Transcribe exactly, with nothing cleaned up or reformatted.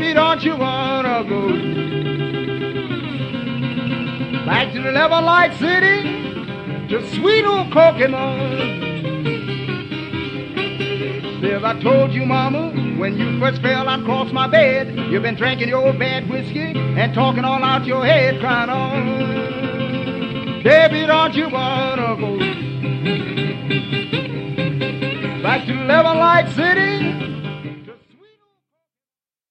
Baby, don't you wanna go back to the Level Light City, to sweet old Kokomo? If I told you, mama, when you first fell across my bed, you've been drinking your bad whiskey and talking all out your head, crying on, baby, don't you wanna